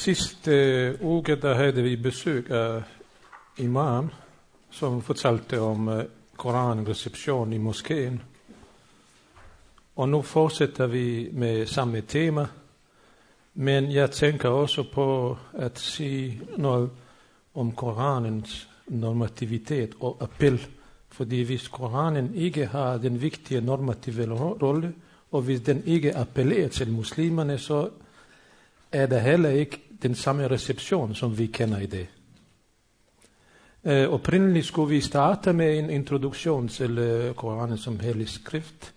Sidste uge der havde vi besøg af imam, som fortalte om koranreception i moskeen. Og nu fortsætter vi med samme tema, men jeg tænker også på at sige noget om Koranens normativitet og appel. Fordi hvis Koranen ikke har den vigtige normative rolle, og hvis den ikke appellerer til muslimerne, så er der heller ikke den samme reception, som vi kender i dag. Oprindeligt skulle vi starte med en introduktion til Koranen som hellig skrift,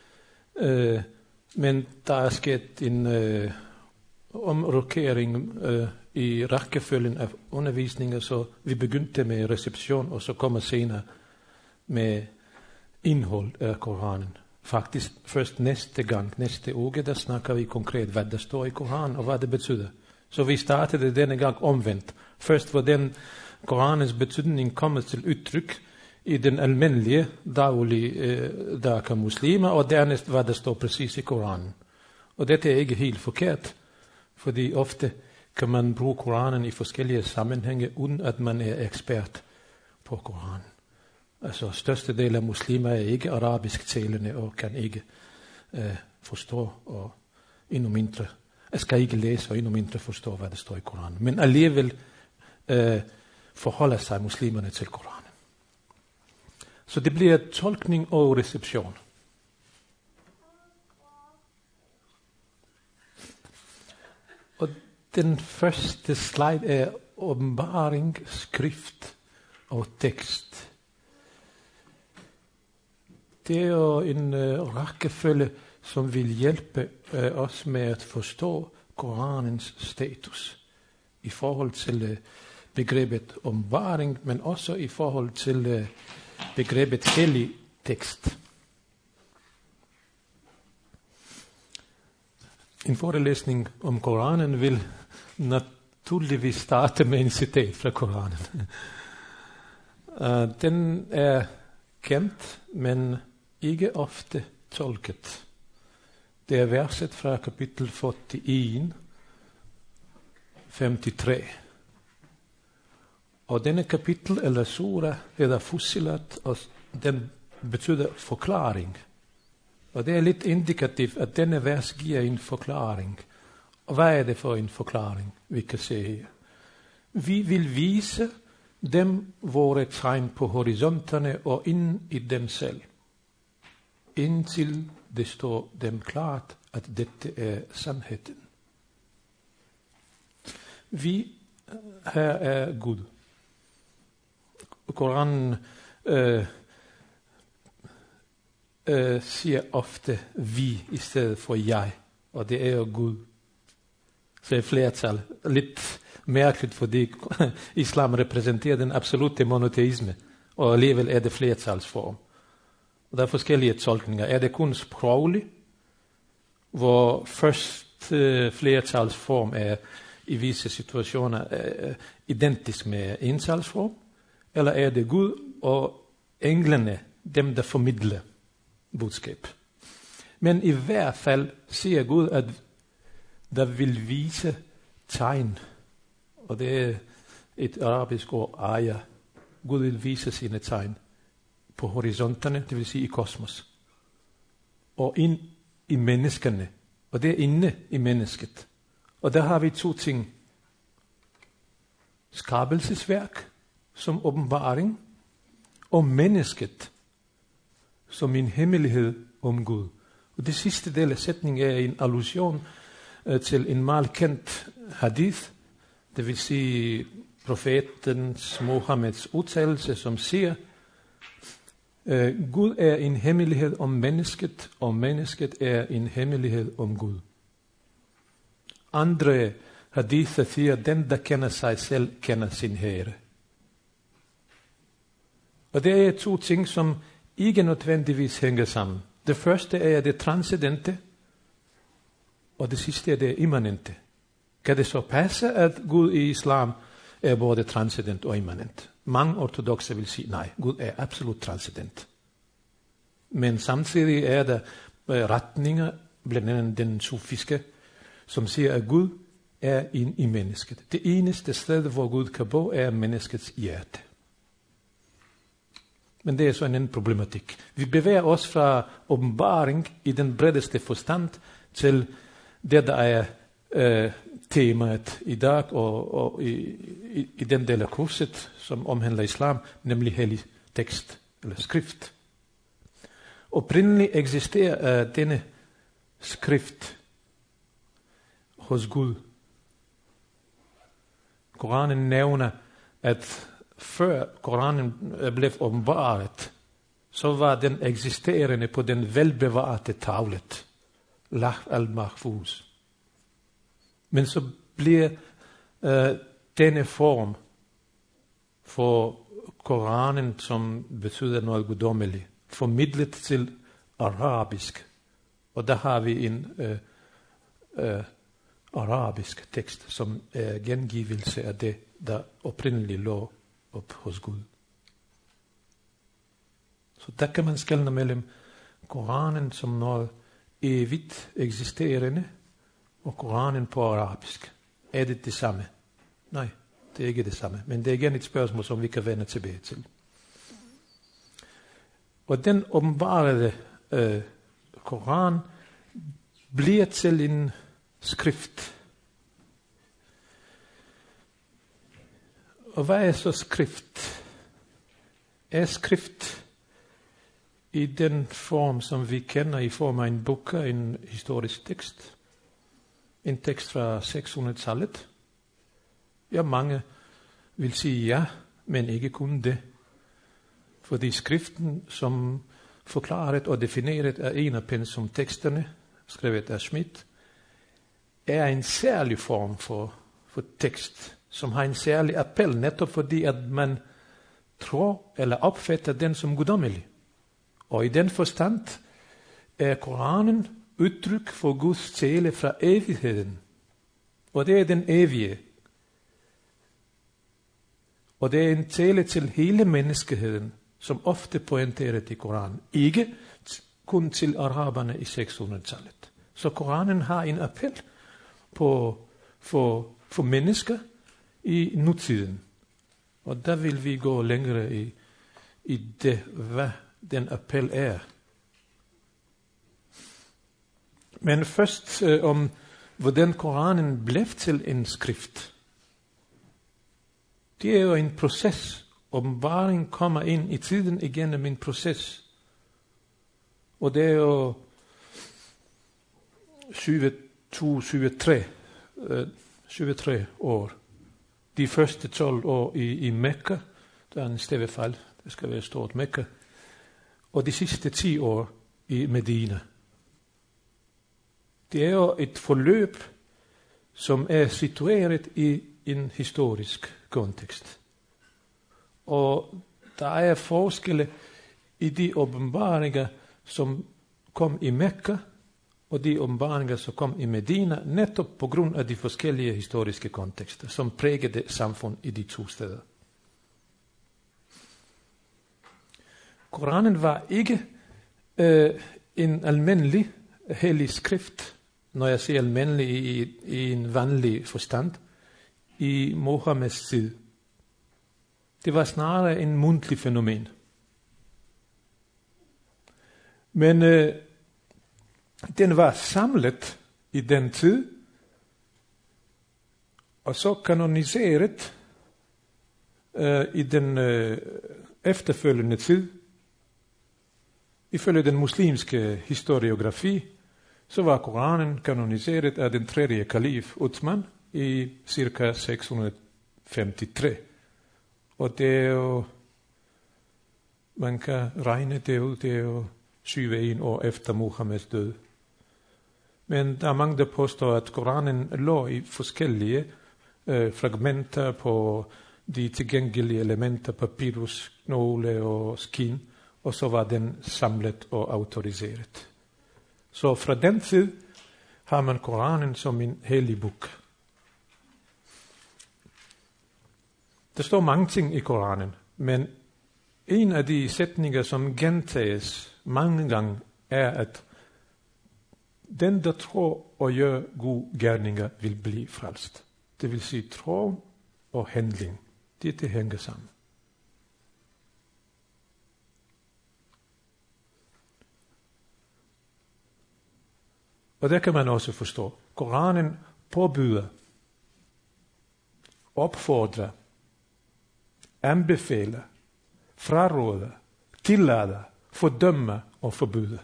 men der er sket en omrokering i rækkefølgen af undervisninger, så vi begyndte med reception, og så kommer senere med indhold af Koranen. Faktisk først næste uge, der snakker vi konkret, hvad der står i Koranen og hvad det betyder. Så vi startede denne gang omvendt. Først hvordan Koranens betydning kommer til udtryk i den almindelige daglige dag af muslimer, og dernæst hvad der står præcis i Koranen. Og dette er ikke helt forkert, fordi ofte kan man bruge Koranen i forskellige sammenhænge, uden at man er ekspert på Koranen. Altså største del af muslimer er ikke arabisk talende og kan ikke forstå og endnu mindre. Jeg skal ikke læse og endnu mindre forstå, hvad der står i Koranen. Men alligevel forholder sig muslimerne til Koranen. Så det bliver tolkning og reception. Og den første slide er åbenbaring, skrift og tekst. Det er jo en rækkefølge, som vil hjælpe os med at forstå Koranens status i forhold til begrebet åbenbaring, men også i forhold til begrebet hellig tekst. En forelæsning om Koranen vil naturligvis starte med en citat fra Koranen. Den er kendt, men ikke ofte tolket. Det er verset fra kapitel 41, 53. Og denne kapitel eller sura hedder Fussilat, og den betyder forklaring. Og det er lidt indikativt, at denne vers giver en forklaring. Og hvad er det for en forklaring, vi kan se her? Vi vil vise dem vore tegn på horisonterne og ind i dem selv, indtil det står dem klart, at dette er sandheden. Vi her er Gud. Koranen siger ofte vi i stedet for jeg, og det er jo Gud. Så er flertal lidt mærkeligt, fordi islam repræsenterer den absolute monoteisme, og alligevel er det flertalsform. Og der er forskellige tolkninger. Er det kun sproglig, hvor først flertalsform er i visse situationer identisk med entalsform, eller er det Gud og englene, dem der formidler budskab. Men i hvert fald siger Gud, at der vil vise tegn, og det er et arabisk ord, aya. Gud vil vise sine tegn på horisonterne, det vil sige i kosmos, og ind i menneskerne, og det er inde i mennesket. Og der har vi to ting. Skabelsesværk som åbenbaring, og mennesket som en hemmelighed om Gud. Og det sidste del af sætningen er en allusion til en meget kendt hadith, det vil sige profetens Mohammeds udtalelse, som siger, Gud er en hemmelighed om mennesket, og mennesket er en hemmelighed om Gud. Andre hadither siger, den der kender sig selv, kender sin herre. Og det er to ting, som ikke nødvendigvis hænger sammen. Det første er det transcendente, og det sidste er det immanente. Kan det så passe, at Gud i islam er både transcendent og immanent? Mange ortodokse vil sige, nej, Gud er absolut transcendent. Men samtidig er der retninger, blandt andet den sufiske, som siger, at Gud er inde i mennesket. Det eneste sted, hvor Gud kan bo, er menneskets hjerte. Men det er så en anden problematik. Vi bevæger os fra åbenbaring i den bredeste forstand til det, der er temaet i dag og i den del af kurset, som omhandler islam, nemlig hellig tekst eller skrift. Oprindeligt eksisterer denne skrift hos Gud. Koranen nævner, at før Koranen blev åbenbaret, så var den eksisterende på den velbevarede tavlet, Lawh al-Mahfuz. Men så bliver denne form for Koranen, som betyder noget guddommeligt, formidlet til arabisk. Og der har vi en arabisk tekst, som er gengivelse af det, der oprindeligt lå op hos Gud. Så der kan man skelne mellem Koranen som noget evigt eksisterende, og Koranen på arabisk. Er det det samme? Nej, det er ikke det samme. Men det er igen et spørgsmål, som vi kan vende tilbage til. Og den åbenbarede Koran bliver til en skrift. Og hvad er så skrift? Er skrift i den form, som vi kender i form af en bog, en historisk tekst? En tekst fra 600-tallet? Ja, mange vil sige ja, men ikke kun det. Fordi skriften, som forklaret og defineret af en af pensumteksterne, skrevet af Schmidt, er en særlig form for tekst, som har en særlig appel, netop fordi at man tror eller opfatter den som guddommelig. Og i den forstand er Koranen udtryk for Guds tale fra evigheden. Og det er den evige. Og det er en tale til hele menneskeheden, som ofte pointeret i Koranen. Ikke kun til araberne i 600-tallet. Så Koranen har en appel for mennesker i nutiden. Og der vil vi gå længere i det, hvad den appel er. Men først om, hvordan Koranen blev til en skrift. Det er jo en proces. Åbenbaring kommer ind i tiden igennem en proces. Og det er jo 23 år. De første 12 år i Mekka, der er en stavefejl, det skal være stort Mekka. Og de sidste 10 år i Medina. Det er jo et forløb, som er situeret i en historisk kontekst. Og der er forskelle i de åbenbaringer, som kom i Mekka, og de åbenbaringer, som kom i Medina, netop på grund af de forskellige historiske kontekster, som prægede samfund i de to steder. Koranen var ikke en almindelig hellig skrift, når jeg siger almindelig i en vanlig forstand, i Mohammeds tid. Det var snarere en mundtlig fænomen. Men den var samlet i den tid, og så kanoniseret i den efterfølgende tid. Ifølge den muslimske historiografi, så var Koranen kanoniseret af den tredje kalif Uthman i cirka 653. Og det er jo, man kan regne det ud, det er jo 21 år efter Muhammeds død. Men der er mange, der påstår, at Koranen lå i forskellige fragmenter på de tilgængelige elementer, papyrus, nåle og skin, og så var den samlet og autoriseret. Så fra den tid har man Koranen som en hellig bog. Der står mange ting i Koranen, men en af de sætninger, som gentages mange gange, er, at den, der tror og gør gode gerninger, vil blive frelst. Det vil sige, tro og handling. Det hænger sammen. Og der kan man også forstå. Koranen påbyder, opfordrer, anbefaler, fraråder, tillader, fordømmer og forbyder.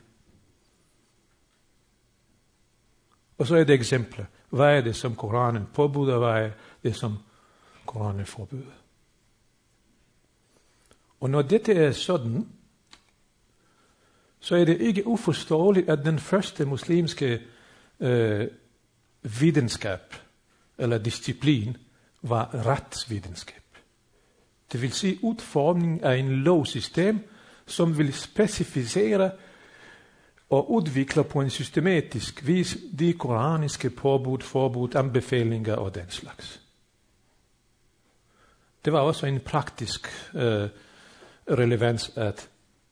Og så er det eksempler. Hvad er det, som Koranen påbyder? Hvad er det, som Koranen forbyder? Og når dette er sådan, så er det ikke uforståeligt, at den første muslimske videnskab eller disciplin var retsvidenskab. Det vil sige udformning af en lovsystem, som vil specificere og udvikle på en systematisk vis de koraniske påbud, forbud, anbefalinger og den slags. Det var også en praktisk relevans at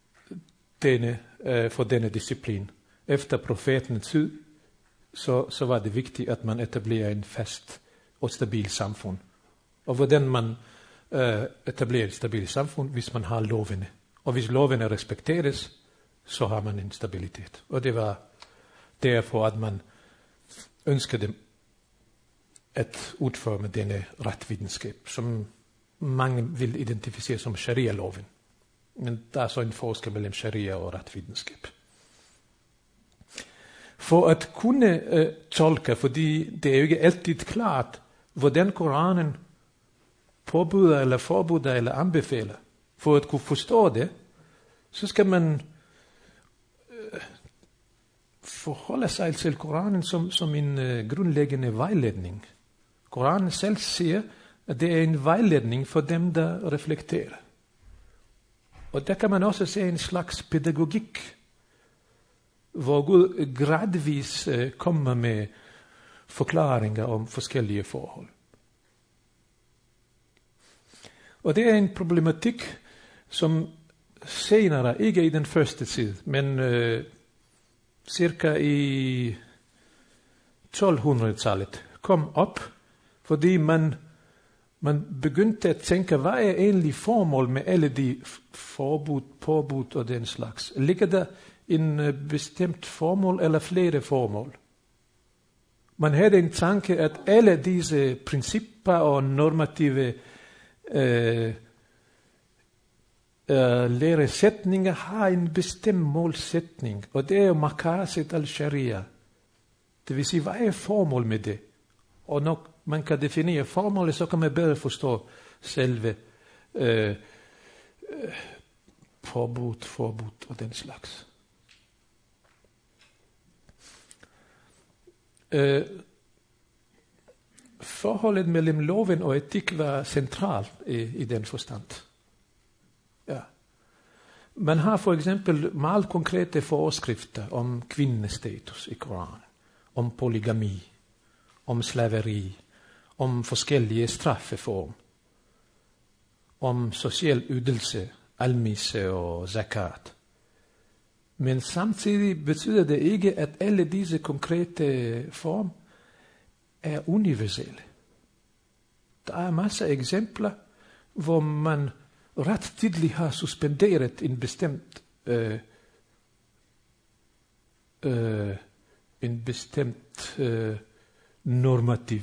for denne disciplin. Efter profetens tid, så var det vigtigt, at man etablerer en fast og stabil samfund. Og hvordan man etablerer et stabilt samfund, hvis man har lovene. Og hvis lovene respekteres, så har man en stabilitet. Og det var derfor, at man ønskede at udforme denne retvidenskab, som mange vil identificere som sharia-loven. Men der er så en forskel mellem sharia og retvidenskab. For at kunne tolke, fordi det er jo ikke altid klart, hvordan Koranen påbyder eller forbyder eller anbefaler. For at kunne forstå det, så skal man forholde sig til Koranen som en grundlæggende vejledning. Koranen selv siger, at det er en vejledning for dem, der reflekterer. Og der kan man også se en slags pædagogik, hvor Gud gradvis kommer med forklaringer om forskellige forhold. Og det er en problematik, som senere, ikke i den første tid, men cirka i 1200-tallet, kom op, fordi man begyndte at tænke, hvad er egentlig formål med alle de forbud, påbud og den slags? Ligger der en bestemt formål eller flere formål? Man havde en tanke, at alle disse principper og normative læresætninger har en bestemt målsætning, og det er jo maqasid al-sharia. Det vil sige, hvad er formål med det? Og når man kan definere formålet, så kan man bedre forstå selve påbud, forbud og den slags. Forholdet mellem loven og etik var centralt i den forstand. Ja. Man har for eksempel meget konkrete forskrifter om kvindestatus i Koranen, om polygami, om slaveri, om forskellige straffeform, om social ydelse, almisse og zakat. Men samtidig betyder det ikke, at alle disse konkrete form er universelle. Der er masser af eksempler, hvor man ret tidligt har suspenderet en bestemt normativ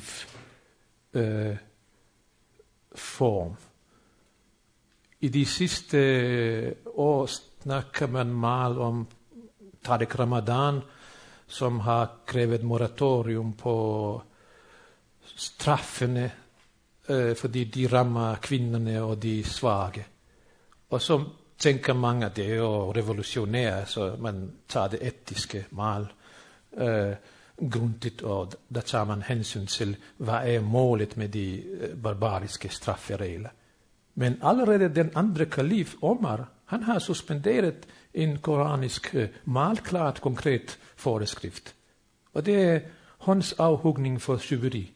form. I de sidste år snakker man meget om Tariq Ramadan, som har krævet moratorium på straffene, fordi de rammer kvinderne og de svage. Og så tænker mange, at det er jo revolutionært, så man tager det etiske meget grundigt, og der tager man hensyn til, hvad er målet med de barbariske strafferegler. Men allerede den andre kalif, Omar, han har suspenderet en koranisk, meget klart konkret foreskrift. Og det er hans afhugning for tyveri.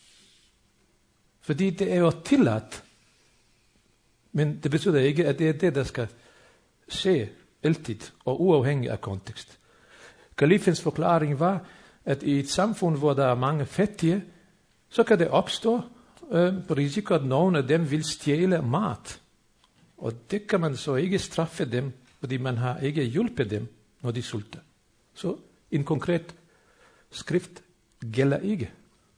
Fordi det er jo tilladt, men det betyder ikke, at det er det, der skal ske altid og uafhængig af kontekst. Kalifens forklaring var, at i et samfund, hvor der er mange fattige, så kan det opstå risiko, at nogen af dem vil stjæle mat. Og det kan man så ikke straffe dem, fordi man har ikke hjulpet dem, når de sulter. Så en konkret skrift gælder ikke.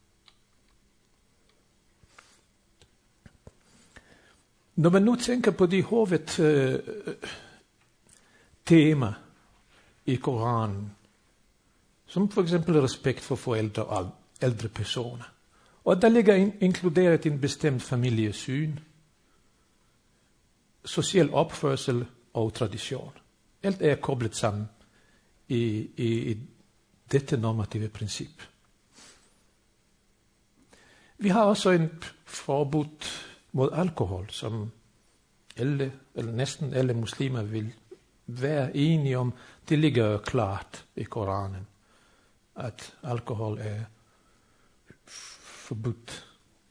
Når man nu tænker på de hovedtema i Koranen, som for eksempel respekt for forældre og ældre personer, og der ligger inkluderet en bestemt familiesyn, social opførsel og tradition. Alt er koblet sammen i dette normative princip. Vi har også en forbud mod alkohol, som alle, eller næsten alle muslimer vil være enige om. Det ligger klart i Koranen, at alkohol er forbudt.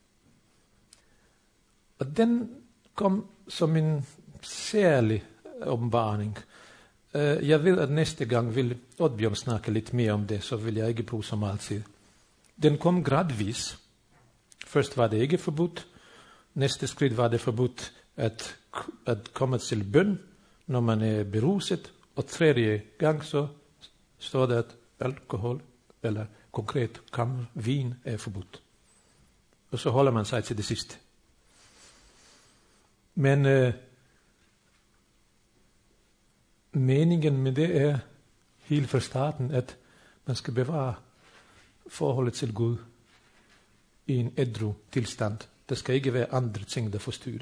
Og den kom som en særlig åbenbaring. Jeg ved, at næste gang vil Oddbjørn snakke lidt mere om det, så vil jeg ikke bruge så meget tid. Den kom gradvis. Først var det ikke forbudt. Næste skridt var det forbudt at komme til bøn, når man er beruset. Og tredje gang så står det, at alkohol, eller konkret vin, er forbudt. Og så holder man sig til det sidste. Men meningen med det er helt fra starten, at man skal bevare forholdet til Gud i en ædru tilstand. Der skal ikke være andre ting, der forstyrrer.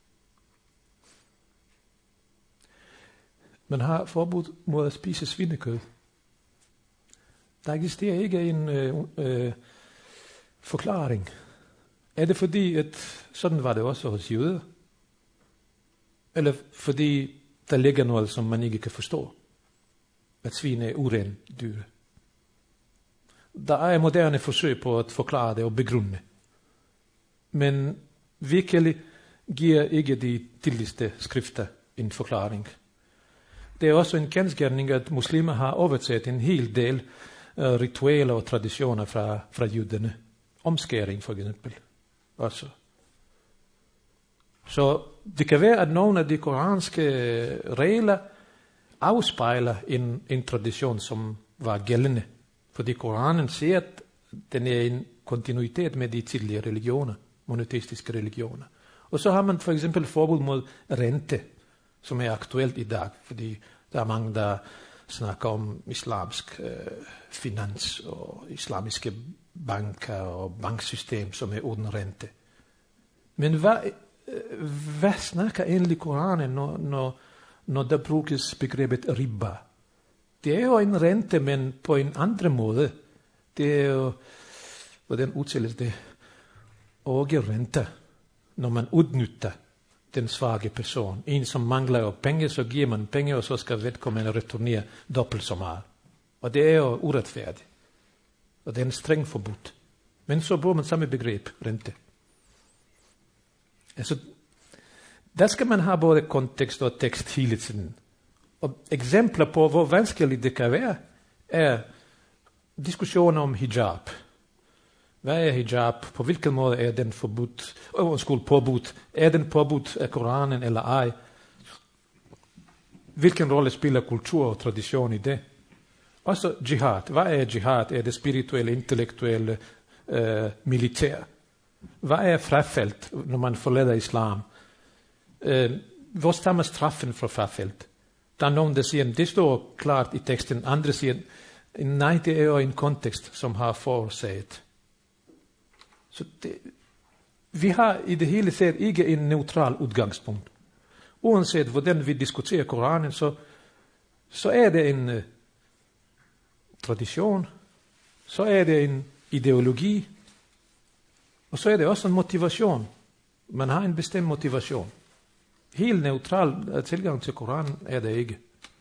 Man har forbud mod at spise svinekød. Der eksisterer ikke en forklaring. Er det fordi, at sådan var det også hos jøder? Eller fordi der ligger noget, som man ikke kan forstå? At svin er uren dyr. Der er moderne forsøg på at forklare det og begrunde. Men virkelig giver ikke de tidligste skrifter en forklaring. Det er også en kendsgerning, at muslimer har overtaget en hel del ritualer og traditioner fra jøderne. Omskæring for eksempel. Også. Så det kan være, at nogle af de koranske regler afspejler en tradition, som var gældende. Fordi Koranen siger, at den er en kontinuitet med de tidligere religioner, monoteistiske religioner. Og så har man for eksempel forbud mod rente, som er aktuelt i dag, fordi der er mange, der snakker om islamsk finans og islamiske banker og banksystem, som er uden rente. Men hvad snakker egentlig Koranen, når der bruges begrebet riba? Det er jo en rente, men på en anden måde. Det er jo, hvordan udtales det? Rente, når man udnytter den svage person. En, som mangler jo penge, så giver man penge, og så skal vedkommende returnere dobbelt så meget. Og det er jo uretfærdigt. Og det er en streng forbud. Men så bruger man samme begreb, rente. Altså, der skal man have både kontekst og tekst hele tiden. Og eksempler på, hvor vanskeligt det kan være, er diskussioner om hijab. Hvad er hijab? På hvilken måde er den påbudt? Er den påbudt af Koranen eller ej? Hvilken rolle spiller kultur og tradition i det? Også jihad. Hvad er jihad? Er det spirituelle, intellektuelle, militær? Hvad er frafelt, når man forlader islam? Hvor stammer straffen fra frafelt? Der er nogen, der siger, at det står klart i teksten. Andre siger, nej, det er jo en kontekst, som har forårsaget. Så vi har i det hele taget ikke en neutral udgangspunkt. Uanset hvordan vi diskuterer Koranen, så er det en tradition, så er det en ideologi, og så er det også en motivation. Man har en bestemt motivation. Helt neutral tilgang til Koranen er det ikke.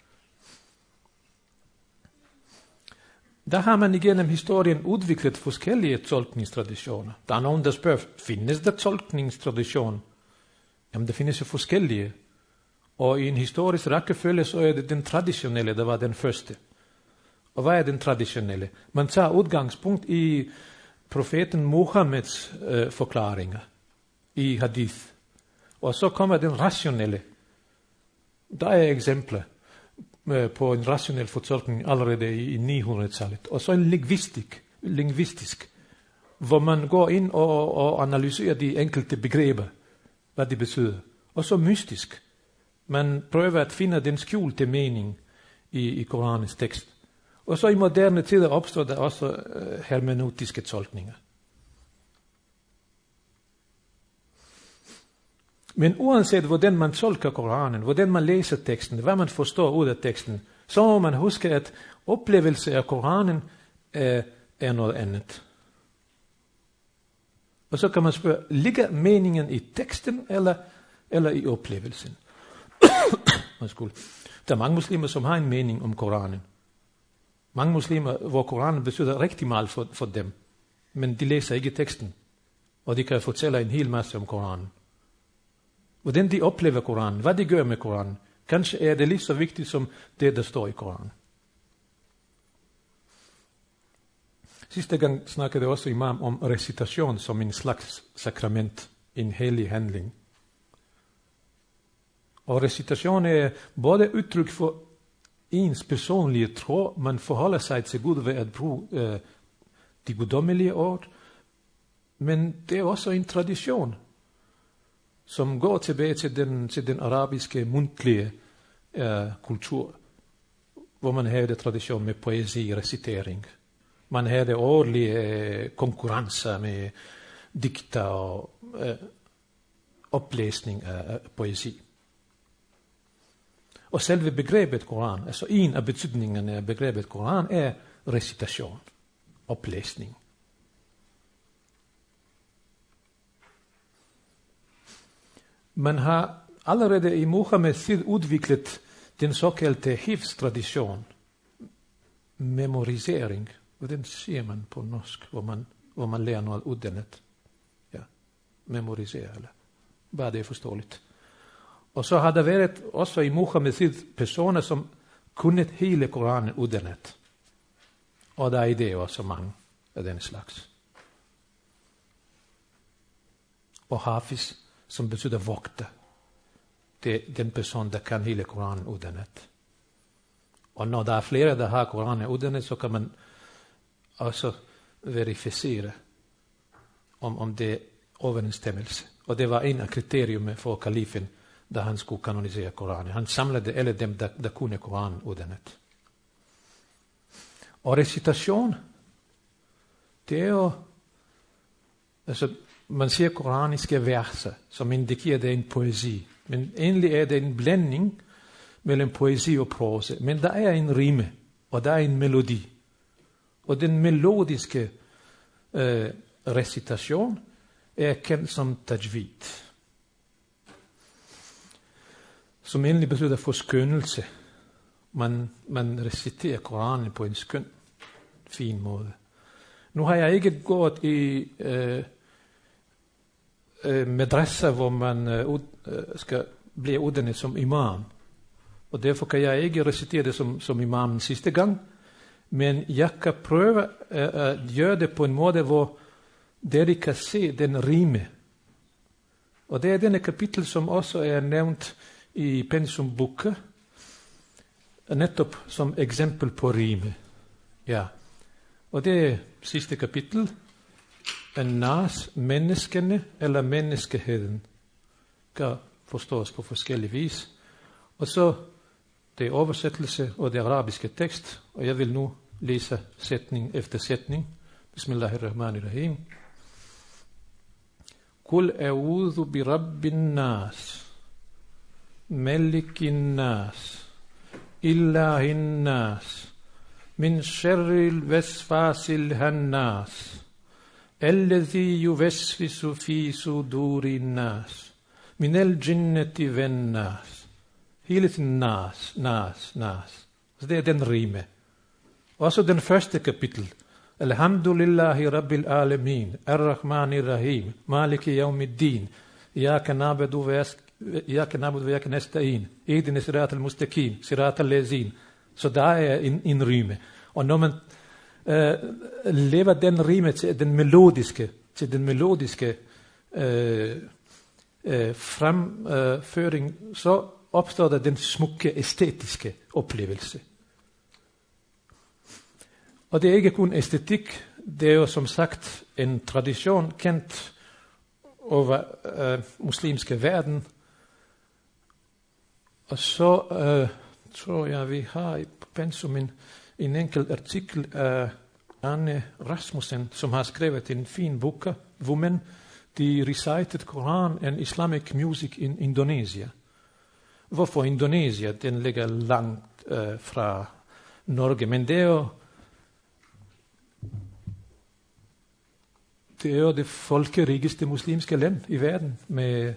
Der har man igennem historien udviklet forskellige tolkningstraditioner. Der er nogen, der spørger, findes der tolkningstradition? Jamen, der findes jo forskellige. Og i en historisk rækkefølge, så er det den traditionelle, der var den første. Og hvad er den traditionelle? Man tager udgangspunkt i profeten Muhammeds forklaringer i hadith. Og så kommer den rationelle. Der er eksempler på en rationel fortolkning allerede i 900-tallet. Og så en lingvistisk, hvor man går ind og analyserer de enkelte begreber, hvad det betyder. Og så mystisk. Man prøver at finde den skjulte mening i Koranens tekst. Og så i moderne tider opstår der også hermeneutiske tolkninger. Men uanset hvordan man tolker Koranen, hvordan man læser teksten, hvad man forstår ud af teksten, så må man huske, at oplevelse af Koranen er noget andet. Og så kan man spørge, ligger meningen i teksten eller i oplevelsen? Der er mange muslimer, som har en mening om Koranen. Mange muslimer, hvor Koranen betyder rigtig meget for dem, men de læser ikke teksten, og de kan fortælle en hel masse om Koranen. Hvordan de oplever Koranen, hvad de gør med Koranen, kanskje er det lige så vigtigt som det, der står i Koranen. Sidste gang snakkede også imam om recitation som en slags sakrament, en hellig handling. Og recitation er både udtryk for ens personlige tro, man forholder sig til Gud ved at bruge de guddommelige ord, men det er også en tradition, som går tilbage til den arabiske mundtlige kultur, hvor man havde tradition med poesi og recitering. Man havde årlige konkurrencer med digter og oplæsning af poesi. Og selve begrebet Koran, altså en af betydningerne af begrebet Koran, er recitation, oplæsning. Man har allerede i Muhammeds tid udviklet den såkaldte hifz-tradition, memorisering. Hvordan siger man på norsk, hvor man lærer noget uddannet? Ja, memorisere, eller bare det er forståeligt. Og så har der været også i Muhammeds tid personer, som kunne hele Koranen uddannet. Og der er idéer også mange af denne slags. Og hafiz, som betyder vogter. Det er den person, der kan hele Koranen uddannet. Og når der er flere, der har Koranen uddannet, så kan man også verificere, om det er overensstemmelse. Og det var en af kriterierne for kalifen, da han skulle kanonisere Koranen. Han samlede alle dem, der kunne Koranen uddannet. Og recitation, det er jo, altså man siger koraniske verser, som indikerer, det er en poesi. Men egentlig er det en blanding mellem poesi og prose. Men der er en rime, og der er en melodi. Og den melodiske recitation er kendt som tajvid. Som egentlig betyder forskønnelse. Man reciterer Koranen på en skøn, fin måde. Nu har jeg ikke gået i madrasser, hvor man skal blive uddannet som imam. Og derfor kan jeg ikke recitere det som imamen sidste gang. Men jeg kan prøve at gøre det på en måde, hvor dere kan se den rime. Og det er denne kapitel, som også er nævnt i pensumboken, netop som eksempel på rime. Ja. Og det er sidste kapitel. Nas, menneskene eller menneskeheden, kan forstås på forskellige vis. Og så det er oversættelse og det arabiske tekst, og jeg vil nu læse sætning efter sætning. Bismillahirrahmanirrahim. Kul a'udhu bi rabbin nas, malikin nas, illahin nas, min sharril vesfasil hannas, alladhi yuvesvisu fi sudurin nas, min al-jinnati ven nas. Hele tiden nas. Så det er den rime. Også den første kapitel. Alhamdulillahi rabbil alamin, ar-Rahmanir-Rahim, maliki yawmiddin, iyaka na'budu wa iyaka nasta'in, ihdina siratal mustaqim, siratal lazin. Så der er en rime. Og når man lever den rimet til den melodiske fremføring, så opstår det den smukke estetiske opplevelse. Og det er ikke kun estetikk, det er jo som sagt en tradisjon kjent over muslimske verden. Og så tror jeg vi har i pensum en enkelt artikkel av Anne Rasmussen, som har skrevet en fin bok, Women, de recited Koran and Islamic music in Indonesia. Hvorfor Indonesia? Den ligger langt fra Norge, men det er jo det folkerikeste muslimske land i verden, med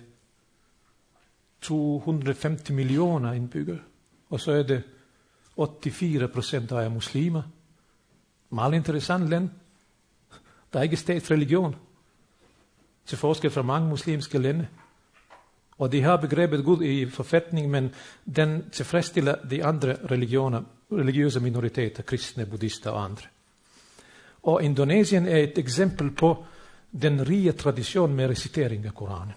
250 millioner innbyggere. Og så er det 84% er muslimer. Meget interessant land. Det er ikke statsreligion, til forskel fra mange muslimske lande. Og de har begrepet Gud i forfatning, men den tilfredsstiller de andre religiøse minoriteter, kristne, buddhister og andre. Og Indonesien er et eksempel på den rige tradisjonen med resitering av Koranen.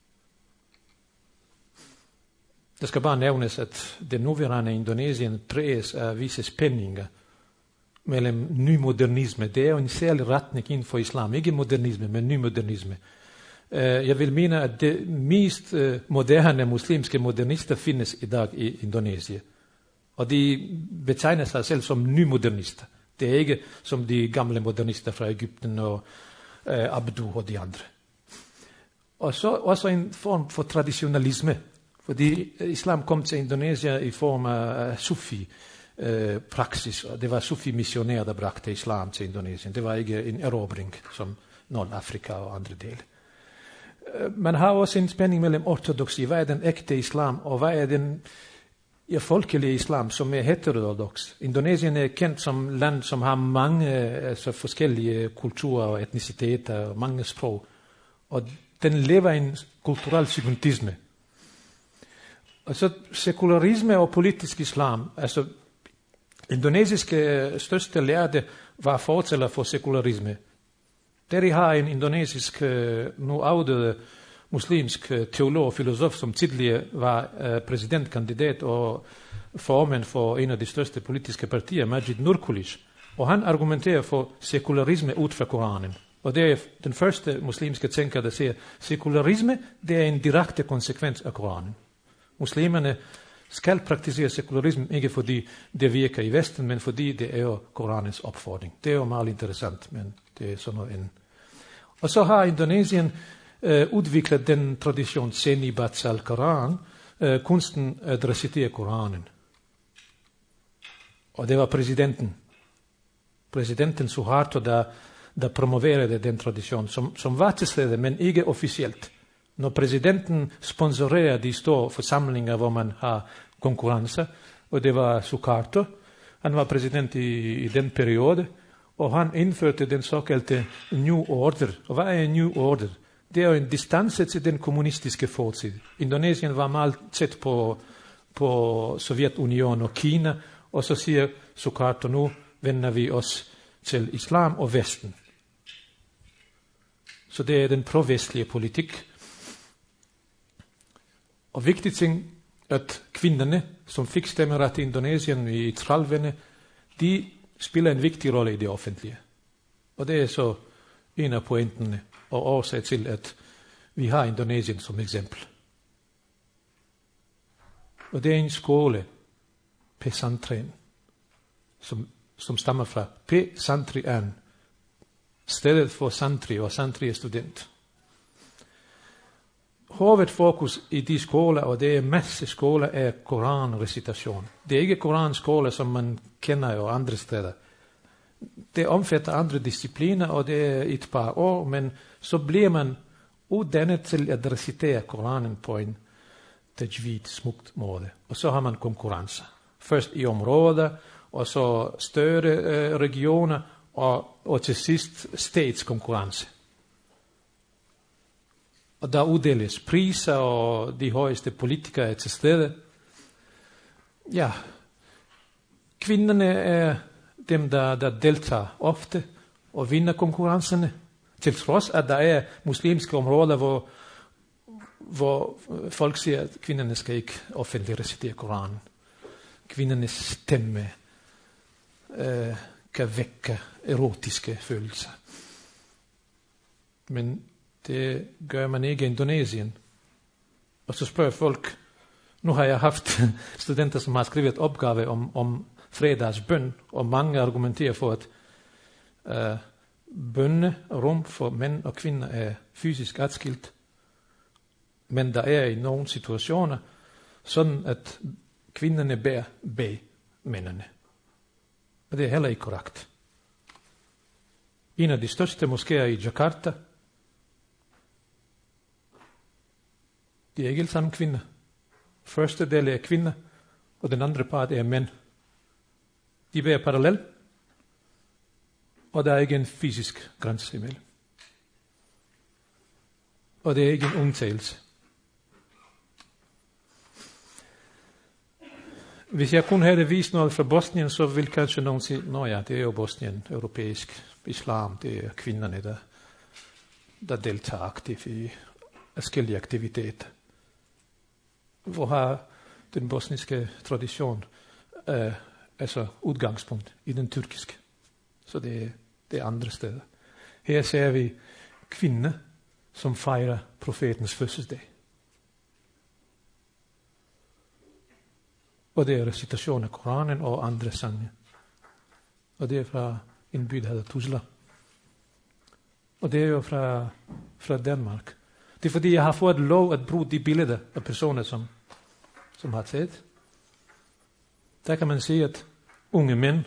Det skal bare nevnes at det nåværende Indonesien preges av visse spenninger mellom nymodernisme. Det er jo en særlig retning innenfor islam. Ikke modernisme, men nymodernisme. Jeg vil mene at det mest moderne muslimske modernister finnes i dag i Indonesia. Og de betegner seg selv som nymodernister. Det er ikke som de gamle modernister fra Egypten og Abdu og de andre. Og så også en form for tradisjonalisme. Fordi islam kom til Indonesia i form av sufi-praksis. Det var sufi-misjonærer som brakte islam til Indonesia. Det var ikke en erobring som Nord-Afrika og andre deler. Man har også en spenning mellom ortodoksi. Hva er den ekte islam, og hva er den folkelige islam, som er heterodoks? Indonesien er kjent som land som har mange forskjellige kulturer og etnisiteter og mange språk. Og den lever i en kulturell sekuntisme. Altså sekularisme og politisk islam, altså indonesiske største lærde var fortaler for sekularisme. Dere har en indonesisk, nå avdøde muslimsk teolog og filosof som tidligere var presidentkandidat og formann for en av de største politiske partier, Majid Nurkolis. Og han argumenterer for sekularisme ut fra Koranen. Og det er den første muslimske tenker der sier sekularisme det er en direkte konsekvens av Koranen. Muslimene skal praktisere sekularisme ikke fordi det virker i Vesten, men fordi det er jo Koranens oppfordring. Det er jo meget interessant, men det er sånn en. Og så har Indonesien utviklet den tradisjonen Seni Baca al-Quran, kunsten å resitere Koranen. Og det var presidenten Suharto da promoverede den tradisjonen, som var til stede, men ikke offisielt. Når presidenten sponsorerer de store forsamlinger hvor man har konkurranse, og det var Sukarto, han var president i den periode, og han innførte den såkalte New Order. Og hva er New Order? Det er en distanse til den kommunistiske fortid. Indonesien var meget tett på Sovjetunionen og Kina, og så sier Sukarto, nå vender vi oss til islam og Vesten. Så det er den pro-vestlige politikk. Og viktig ting at kvinnene som fikk stemmerett i Indonesien i 30-ene, de spiller en viktig rolle i det offentlige. Og det er så en av pointene og årsak til at vi har Indonesien som eksempel. Og det er en skole, Pesantren, som stammer fra Pesantrian, stedet for Santri, og Santri er student. Hovedfokus i de skoler, og det er masse skoler, er koranresitasjon. Det er ikke koranskoler som man kjenner jo andre steder. Det omfatter andre disipliner, og det er et par år, men så blir man utdannet til å resitere Koranen på en tajvid, smukt måte. Og så har man konkurranse. Først i områder, og så større regioner, og til sist statskonkurranse. Og da utdeles priser, og de høyeste politikere er til stede. Ja, kvinnerne er dem, der deltager ofte og vinder konkurrencerne, til trods at der er muslimske områder, hvor folk siger, at kvinderne skal ikke offentligt recitere Koranen. Kvindernes stemme kan vække erotiske følelser. Men det gør man ikke i Indonesien. Og så spørger folk, nu har jeg haft studenter, som har skrevet opgave om fredagsbøn, og mange argumenterer for, at bønnerum for mænd og kvinder er fysisk adskilt. Men der er i nogle situationer sådan, at kvinderne bærer bag mændene. Og det er heller ikke korrekt. En af de største moskéer i Jakarta, de er ikke alle sammen kvinder. Første del er kvinder, og den andre part er mænd. De bærer parallelt, og der er ikke en fysisk grænse imellem. Og det er ikke en undtagelse. Hvis jeg kun havde vist noget fra Bosnien, så ville kanskje nogen sige, nå ja, det er jo Bosnien, europæisk islam, det er kvinderne, der deltager aktivt i forskellige aktiviteter. Hvor har den bosniske tradition altså udgangspunkt i den tyrkiske. Så det er andre steder. Her ser vi kvinder, som fejrer profetens fødselsdag. Og det er recitation af Koranen og andre sange. Og det er fra en by, der hedder Tuzla. Og det er jo fra Danmark. Det er fordi, jeg har fået lov at bruge de billeder af personer, som har taget. Der kan man se, at unge mænd,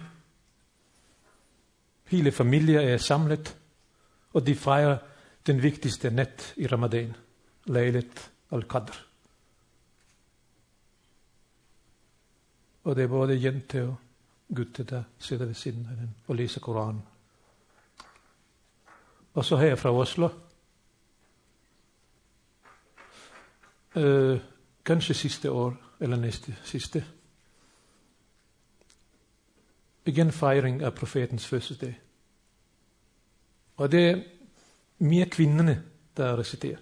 hele familier er samlet, og de fejrer den vigtigste nat i Ramadan, Laylat al-Qadr. Og det er både jente og gutter, der sidder ved siden af den og læser Koranen. Og så her fra Oslo, kanskje sidste år, eller næste sidste, igen fejring af profetens fødselsdag. Og det er mere kvinderne, der reciterer.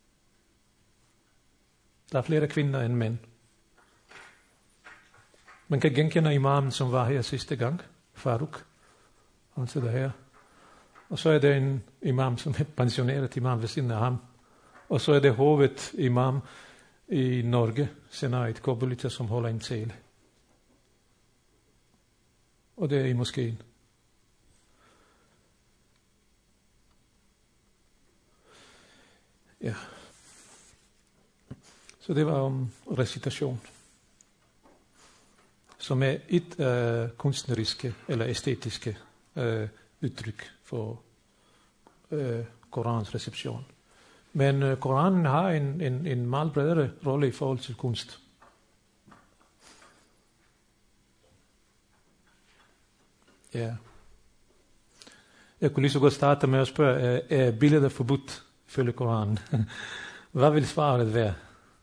Der er flere kvinder end mænd. Man kan genkende imamen, som var her sidste gang, Faruk. Han sidder her. Og så er der en imam, som er pensioneret imam ved siden af ham. Og så er det hovedimam i Norge, Senait Kobulita, som holder en tale. Og det er i moskeen. Ja. Så det var om recitation, som er et kunstneriske eller æstetiske udtryk for Korans reception. Men Koranen har en meget bredere rolle i forhold til kunst. Ja. Jeg kunne lige så godt starte med at spørge, er billeder forbudt ifølge Koranen? Hvad vil svaret være?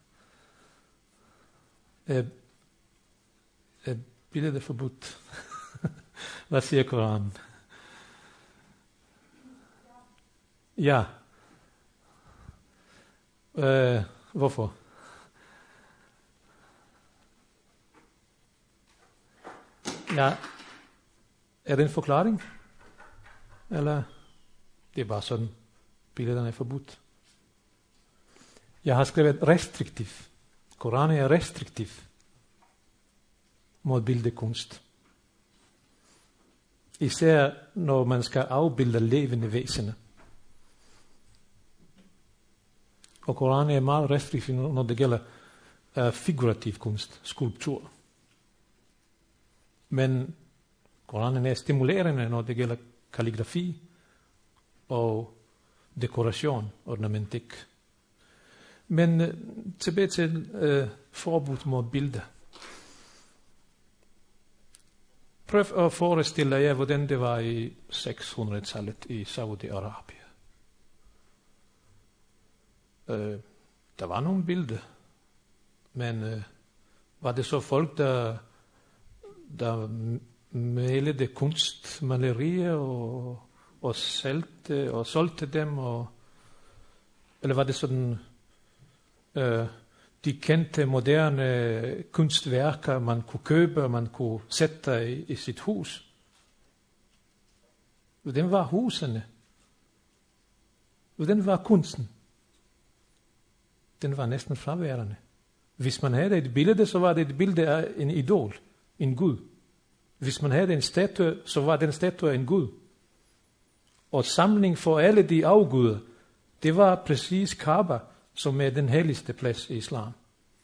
Er billeder forbudt? Hvad siger Koranen? Ja. Hvorfor? Ja. Er det en forklaring? Eller det er bare sådan, billederne er forbudt? Jeg har skrevet restriktiv. Koranen er restriktiv mod billedkunst. Især når man skal afbilde levende væsener. Og Koranen er meget restriktiv, når det gælder figurativ kunst, skulptur. Men Koranen er stimulerende, når det gælder kalligrafi og dekoration, ornamentik. Men tilbage til forbud mod billeder. Prøv at forestille jer, hvordan det var i 600-tallet i Saudi-Arabien. Der var nogle billeder, men var det så folk, der malede kunstmalerier og salte og solgte dem, eller var det sådan de kendte moderne kunstværker, man kunne købe, man kunne sætte i sit hus? Hvordan var husene? Hvordan var kunsten? Den var næsten fraværende. Hvis man havde et billede, så var det et billede af en idol, en gud. Hvis man havde en statue, så var den statue en gud. Og samling for alle de afguder, det var præcis Kaaba, som er den helligste plads i islam.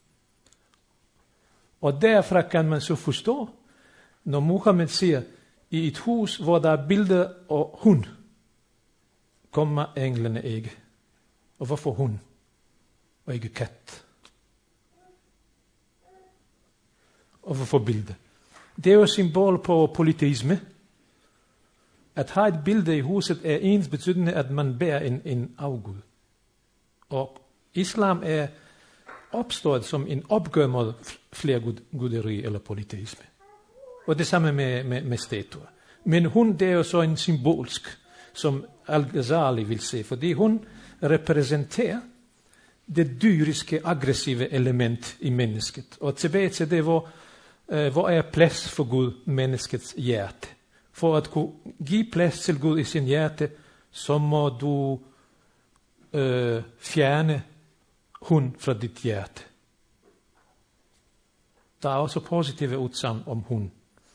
Og derfra kan man så forstå, når Muhammed siger, i et hus, hvor der er billeder af hund, kommer englene ikke. Og hvorfor hund? Og ikke kat? Og hvorfor billeder? Det er jo symbol på polyteisme. At have et billede i huset er ens betydende, at man bærer en afgud. Og islam er opstået som en opgør mod flerguderi eller polyteisme. Og det samme med statuer. Men hun, det er jo så en symbolsk, som Al-Ghazali vil se, fordi hun repræsenterer det dyriske, aggressive element i mennesket. Og tilbage til det, hvor er plads for Gud, menneskets hjerte. For at kunne give plads til Gud i sin hjerte, så må du fjerne hun fra dit hjerte. Der er også positive udsagn om hun.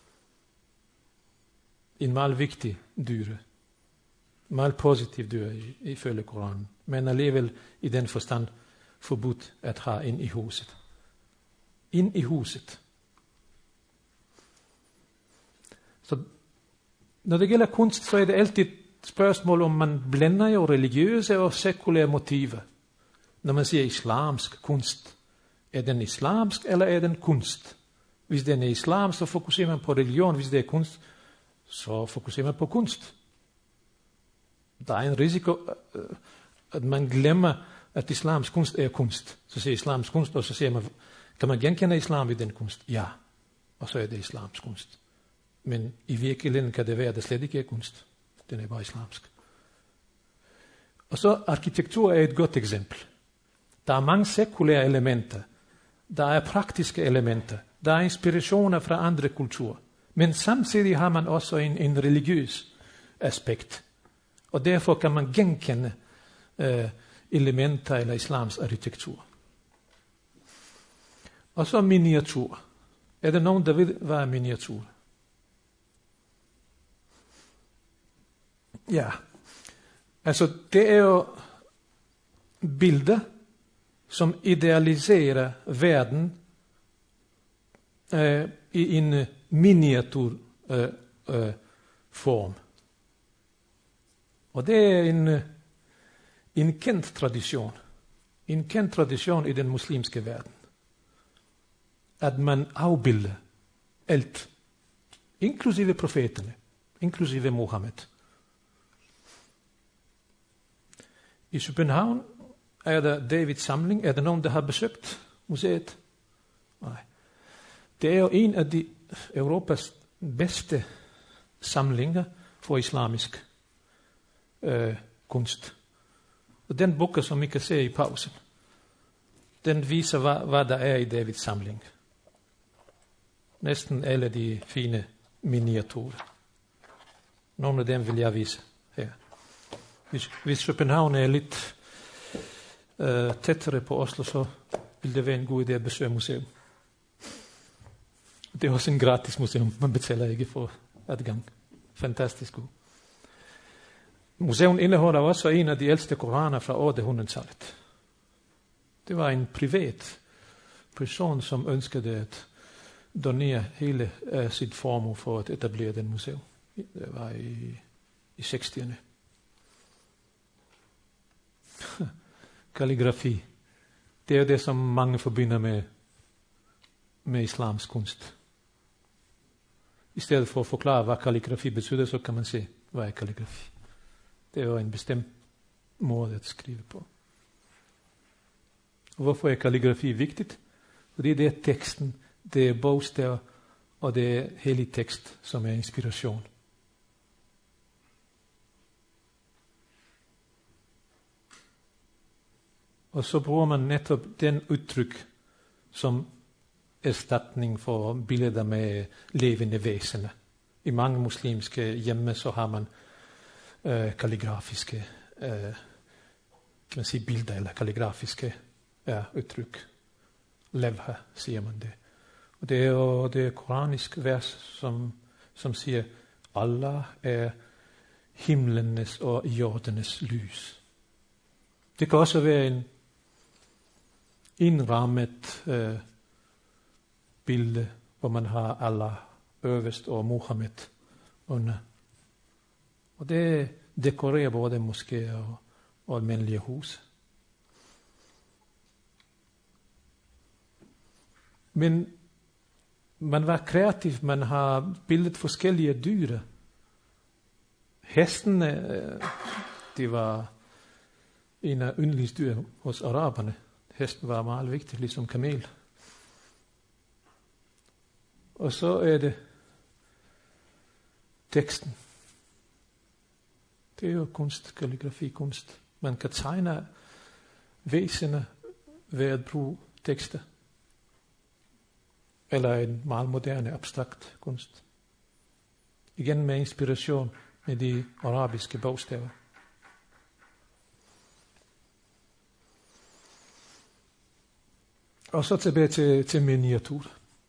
En meget vigtig dyre. Meget positiv dyre ifølge Koranen. Men alligevel i den forstand forbudt at have ind i huset. Ind i huset. Så når det gælder kunst, så er det altid et spørgsmål, om man blander jo religiøse og sekulære motiver. Når man siger islamsk kunst, er den islamsk, eller er den kunst? Hvis den er islam, så fokuserer man på religion. Hvis det er kunst, så fokuserer man på kunst. Der er en risiko, at man glemmer, at islamsk kunst er kunst. Så siger islamsk kunst, og så siger man, kan man genkende islam i den kunst? Ja, og så er det islamsk kunst. Men i virkeligheden kan det være, at det slet ikke er kunst. Den er bare islamsk. Og så arkitektur er et godt eksempel. Der er mange sekulære elementer. Der er praktiske elementer. Der er inspirationer fra andre kulturer. Men samtidig har man også en religiøs aspekt. Og derfor kan man genkende elementer eller islams arkitektur. Og så miniatur. Er der nogen, der ved, hvad er miniatur? Ja, altså det er jo billeder, som idealiserer verden i en miniaturform. Og det er en kendt tradition. En kendt tradition i den muslimske verden. At man afbilder alt, inklusive profeterne, inklusive Mohammed. I København er der Davids samling. Er der nogen, der har besøgt museet? Nej. Det er jo en af de Europas bedste samlinger for islamisk kunst. Og den bog, som I kan se i pausen, den viser, hvad der er i Davids samling. Næsten alle de fine miniaturer. Nogle af dem vil jeg vise her. Hvis København er lidt tættere på Oslo, så vil det være en god idé at besøge museum. Det er også en gratis museum. Man betaler ikke for adgang. Fantastisk god. Museum indeholder også en af de ældste koraner fra 800-tallet. Det var en privat person, som ønskede at donere hele sit formue for at etablere den museum. Det var i 60'erne. Kalligrafi. Det er det, som mange forbinder med islams kunst. I stedet for at forklare, hvad kalligrafi betyder, så kan man se, hvad er kalligrafi. Det er jo en bestemt måde at skrive på. Og hvorfor er kalligrafi vigtigt? Fordi det er teksten, det er bogstaver, og det er hellig tekst, som er inspiration. Og så bruger man netop den udtryk som erstatning for billeder med levende væsener. I mange muslimske hjemme så har man kalligrafiske kan man sige billeder eller kalligrafiske udtryk. Levha siger man det. Og det er jo det koranisk vers, som siger, Allah er himlenes og jordenes lys. Det kan også være en indrammet billede, hvor man har Allah øverst og Muhammed under. Og det dekorerer både moskéer og almindelige hus. Men man var kreativ, man har billedet forskellige dyr. Hestene, det var en af yndlingsdyr hos araberne. Hesten var meget vigtig, ligesom kamel. Og så er det teksten. Det er jo kunst, kalligrafikunst. Man kan tegne væsener ved at bruge tekster. Eller en meget moderne, abstrakt kunst. Igen med inspiration med de arabiske bogstaver. Og så tilbage til miniatur.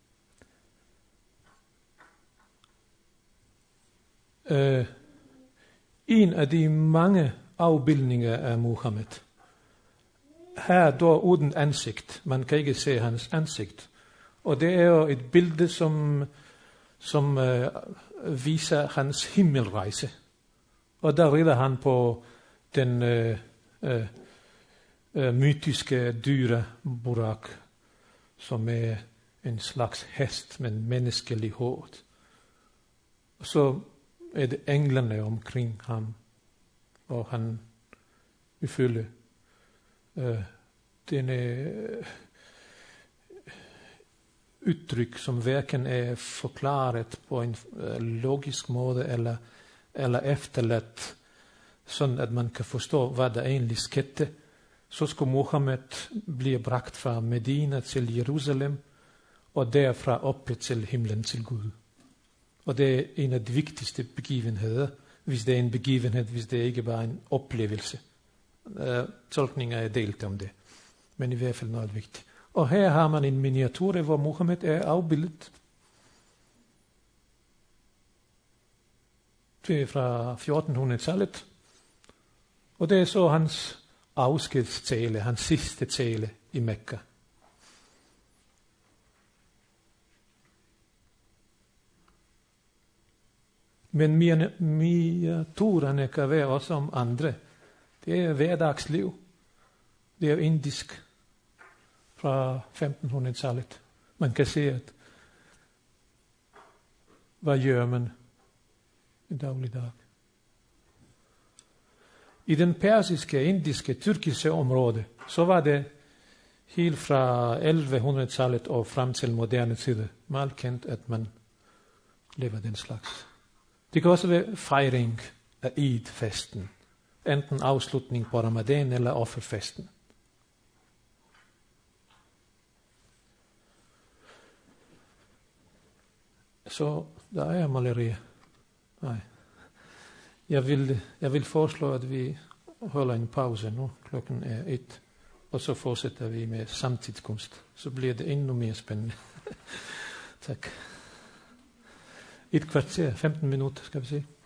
En af de mange afbildninger af Muhammed. Her dog uden ansigt. Man kan ikke se hans ansigt. Og det er jo et billede, som viser hans himmelrejse. Og der rider han på den mytiske dyre Burak, som er en slags hest med menneskelig hoved. Og så er det englene omkring ham, og han ifølge denne udtryk, som hverken er forklaret på en logisk måde, eller efterladt, sådan at man kan forstå, hvad der egentlig skete. Så skulle Muhammed blive bragt fra Medina til Jerusalem, og derfra op til himlen til Gud. Og det er en af de vigtigste begivenheder, hvis det er en begivenhed, hvis det ikke bare er en oplevelse. Tolkninger er delt om det, men i hvert fald noget vigtigt. Og her har man en miniatur, hvor Muhammed er afbildet. Det er fra 1400-tallet. Og det er så hans afskedstale, hans sidste tale i Mekka. Men miniaturerne kan være også om andre. Det er hverdagsliv. Det er indisk fra 1500-tallet. Man kan se, at hvad gør man i dagligdag? I den persiske, indiske, tyrkiske område, så var det helt fra 1100-tallet og frem til moderne tider meget kendt, at man lever den slags. Det kan også være fejring af Eid-festen, enten afslutning på Ramadan eller offerfesten. Så der er malerier. Nej. Jeg vil foreslå, at vi holder en pause nu. Klokken er 1. Og så fortsætter vi med samtidskunst. Så bliver det endnu mere spændende. Tak. Et kvarter, 15 minutter, skal vi se.